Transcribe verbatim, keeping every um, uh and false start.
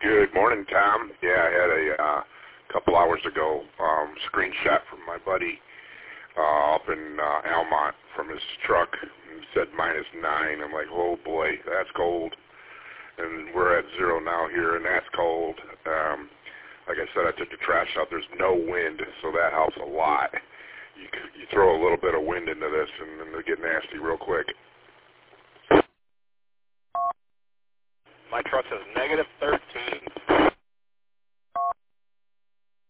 Good morning, Tom. Yeah, I had a uh, couple hours ago um, screenshot from my buddy uh, up in uh, Almont from his truck. It said minus nine. I'm like, oh boy, that's cold. And we're at zero now here, and that's cold. Um, like I said, I took the trash out. There's no wind, so that helps a lot. You, you throw a little bit of wind into this, and it'll get nasty real quick.